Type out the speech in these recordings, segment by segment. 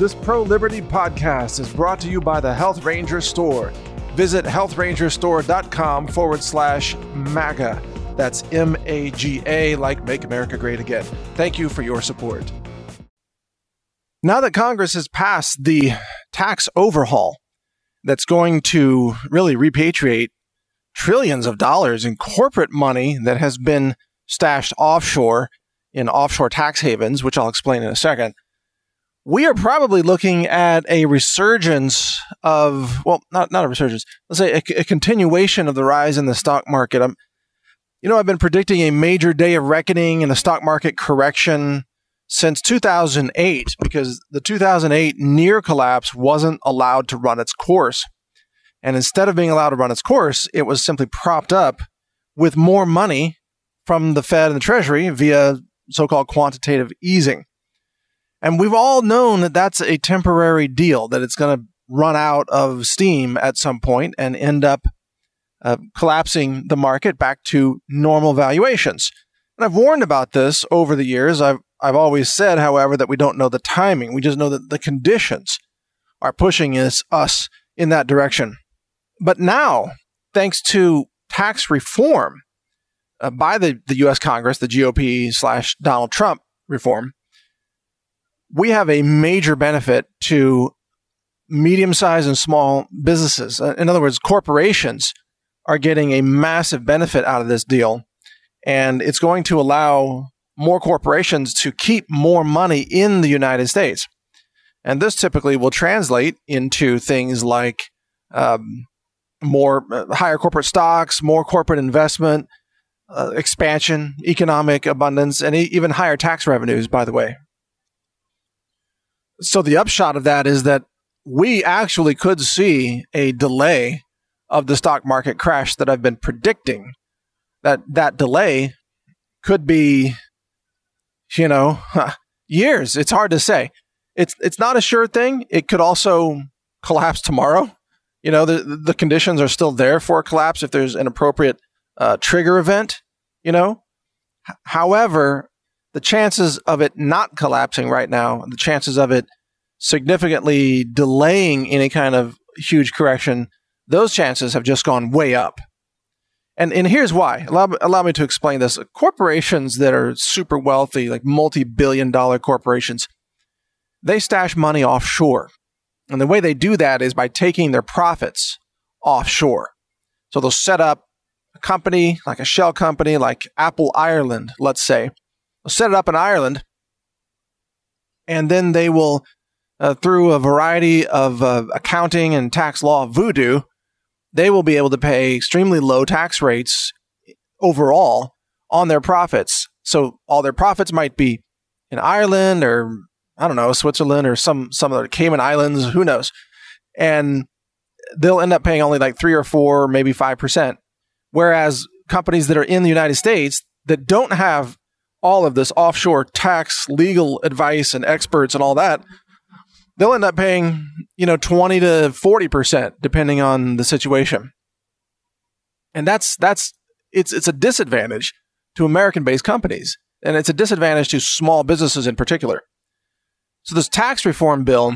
This pro-liberty podcast is brought to you by the Health Ranger Store. Visit healthrangerstore.com/MAGA. That's MAGA, like Make America Great Again. Thank you for your support. Now that Congress has passed the tax overhaul that's going to really repatriate trillions of dollars in corporate money that has been stashed offshore in offshore tax havens, which I'll explain in a second, we are probably looking at a resurgence of, well, not a resurgence, let's say a continuation of the rise in the stock market. I've been predicting a major day of reckoning in the stock market correction since 2008, because the 2008 near collapse wasn't allowed to run its course. And instead of being allowed to run its course, it was simply propped up with more money from the Fed and the Treasury via so-called quantitative easing. And we've all known that that's a temporary deal, that it's going to run out of steam at some point and end up collapsing the market back to normal valuations. And I've warned about this over the years. I've always said, however, that we don't know the timing. We just know that the conditions are pushing us in that direction. But now, thanks to tax reform by the U.S. Congress, the GOP/Donald Trump reform, we have a major benefit to medium-sized and small businesses. In other words, corporations are getting a massive benefit out of this deal, and it's going to allow more corporations to keep more money in the United States. And this typically will translate into things like more higher corporate stocks, more corporate investment, expansion, economic abundance, and even higher tax revenues, by the way. So the upshot of that is that we actually could see a delay of the stock market crash that I've been predicting. That delay could be, years. It's hard to say. It's not a sure thing. It could also collapse tomorrow. The conditions are still there for a collapse if there's an appropriate trigger event, However, the chances of it not collapsing right now, the chances of it significantly delaying any kind of huge correction, those chances have just gone way up. And here's why. Allow me to explain this. Corporations that are super wealthy, like multi-billion-dollar corporations, they stash money offshore. And the way they do that is by taking their profits offshore. So they'll set up a company, like a shell company, like Apple Ireland, let's say. They'll set it up in Ireland, and then they will, through a variety of accounting and tax law voodoo, they will be able to pay extremely low tax rates overall on their profits. So all their profits might be in Ireland or, I don't know, Switzerland or some other Cayman Islands, who knows. And they'll end up paying only like 3 or 4, maybe 5%. Whereas companies that are in the United States that don't have all of this offshore tax, legal advice and experts and all that, they'll end up paying, 20 to 40%, depending on the situation. And it's a disadvantage to American-based companies. And it's a disadvantage to small businesses in particular. So this tax reform bill,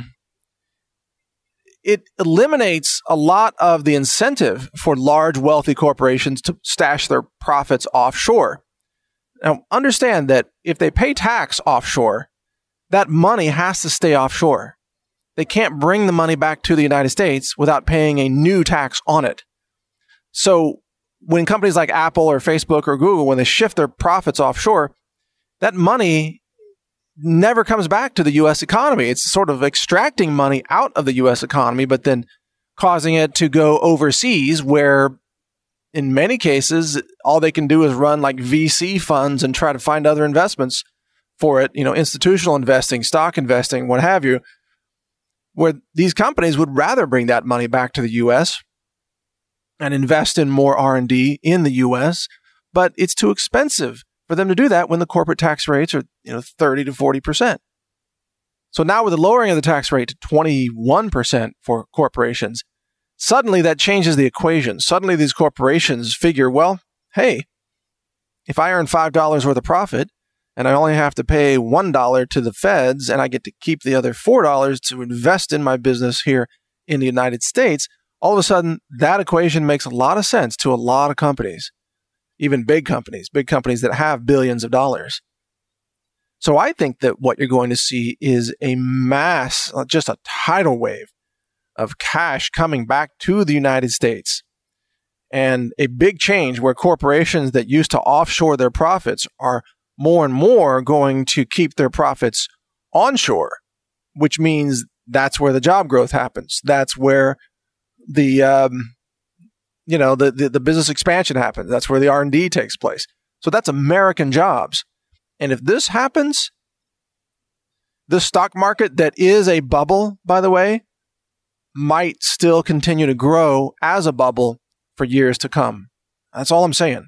it eliminates a lot of the incentive for large, wealthy corporations to stash their profits offshore. Now, understand that if they pay tax offshore, that money has to stay offshore. They can't bring the money back to the United States without paying a new tax on it. So when companies like Apple or Facebook or Google, when they shift their profits offshore, that money never comes back to the U.S. economy. It's sort of extracting money out of the U.S. economy, but then causing it to go overseas where, in many cases, all they can do is run like VC funds and try to find other investments for it, institutional investing, stock investing, what have you, where these companies would rather bring that money back to the U.S. and invest in more R&D in the U.S., but it's too expensive for them to do that when the corporate tax rates are 30 to 40%. So now with the lowering of the tax rate to 21% for corporations, suddenly that changes the equation. Suddenly these corporations figure, well, hey, if I earn $5 worth of profit and I only have to pay $1 to the feds, and I get to keep the other $4 to invest in my business here in the United States, all of a sudden, that equation makes a lot of sense to a lot of companies, even big companies that have billions of dollars. So I think that what you're going to see is a mass, just a tidal wave of cash coming back to the United States, and a big change where corporations that used to offshore their profits are more and more going to keep their profits onshore, which means that's where the job growth happens. That's where the business expansion happens. That's where the R&D takes place. So that's American jobs. And if this happens, the stock market that is a bubble, by the way, might still continue to grow as a bubble for years to come. That's all I'm saying.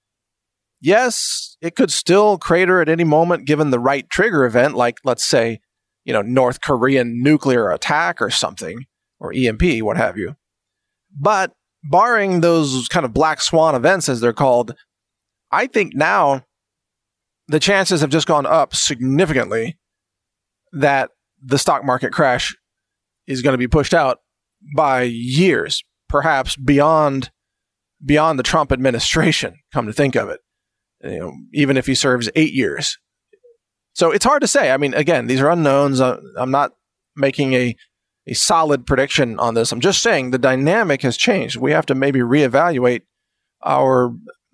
Yes, it could still crater at any moment given the right trigger event, like, let's say, North Korean nuclear attack or something, or EMP, what have you. But barring those kind of black swan events, as they're called, I think now the chances have just gone up significantly that the stock market crash is going to be pushed out by years, perhaps beyond the Trump administration, come to think of it, even if he serves 8 years. So it's hard to say. I mean, again, these are unknowns. I'm not making a solid prediction on this. I'm just saying the dynamic has changed. We have to maybe reevaluate our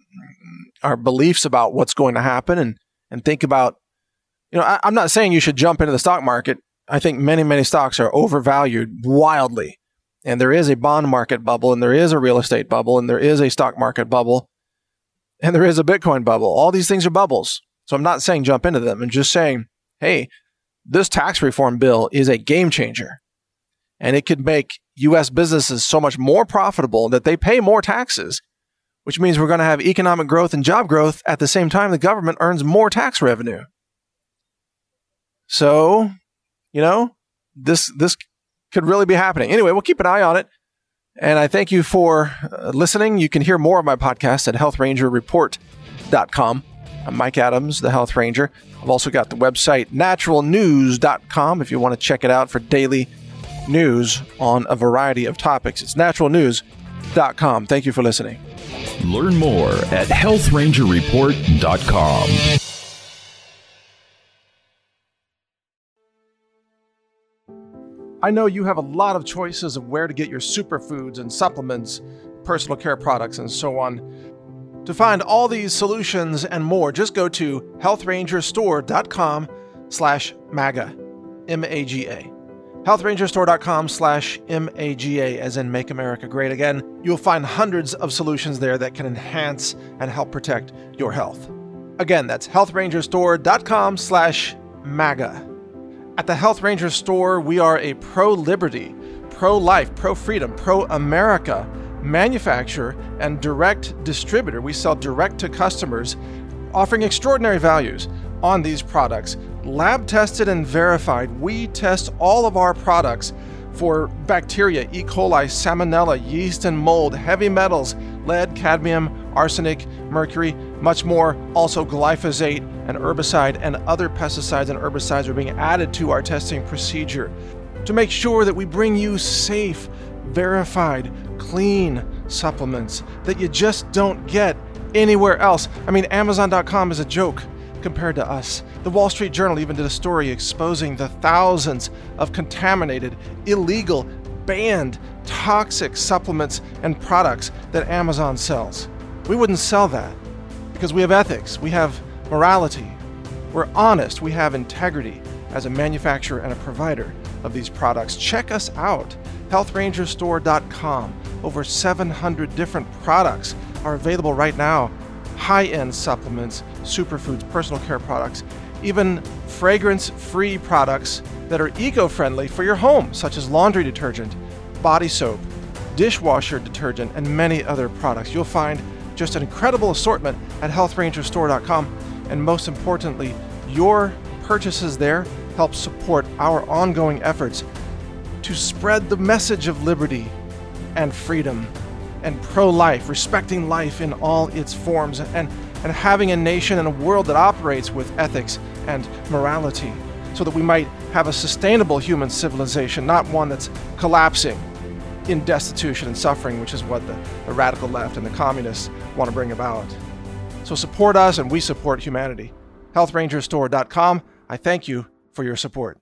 beliefs about what's going to happen and think about, I'm not saying you should jump into the stock market. I think many, many stocks are overvalued wildly. And there is a bond market bubble, and there is a real estate bubble, and there is a stock market bubble, and there is a Bitcoin bubble. All these things are bubbles. So I'm not saying jump into them. I'm just saying, hey, this tax reform bill is a game changer. And it could make U.S. businesses so much more profitable that they pay more taxes, which means we're going to have economic growth and job growth at the same time the government earns more tax revenue. So, this could really be happening. Anyway, we'll keep an eye on it. And I thank you for listening. You can hear more of my podcast at healthrangerreport.com. I'm Mike Adams, the Health Ranger. I've also got the website naturalnews.com if you want to check it out for daily news on a variety of topics. It's naturalnews.com. Thank you for listening. Learn more at healthrangerreport.com. I know you have a lot of choices of where to get your superfoods and supplements, personal care products, and so on. To find all these solutions and more, just go to healthrangerstore.com/MAGA, M-A-G-A. healthrangerstore.com/MAGA, as in Make America Great Again. You'll find hundreds of solutions there that can enhance and help protect your health. Again, that's healthrangerstore.com/MAGA. At the Health Ranger Store, we are a pro-liberty, pro-life, pro-freedom, pro-America manufacturer and direct distributor. We sell direct to customers, offering extraordinary values on these products. Lab tested and verified. We test all of our products for bacteria, E. coli, salmonella, yeast and mold, heavy metals, lead, cadmium, arsenic, mercury, much more. Also glyphosate, an herbicide, and other pesticides and herbicides are being added to our testing procedure to make sure that we bring you safe, verified, clean supplements that you just don't get anywhere else. I mean, Amazon.com is a joke compared to us. The Wall Street Journal even did a story exposing the thousands of contaminated, illegal, banned, toxic supplements and products that Amazon sells. We wouldn't sell that because we have ethics, we have morality, we're honest, we have integrity as a manufacturer and a provider of these products. Check us out, healthrangerstore.com. Over 700 different products are available right now. High-end supplements, superfoods, personal care products, even fragrance-free products that are eco-friendly for your home, such as laundry detergent, body soap, dishwasher detergent, and many other products. You'll find just an incredible assortment at healthrangerstore.com, and most importantly, your purchases there help support our ongoing efforts to spread the message of liberty and freedom and pro-life, respecting life in all its forms, and and having a nation and a world that operates with ethics and morality, so that we might have a sustainable human civilization, not one that's collapsing in destitution and suffering, which is what the radical left and the communists want to bring about. So support us and we support humanity. HealthRangerStore.com. I thank you for your support.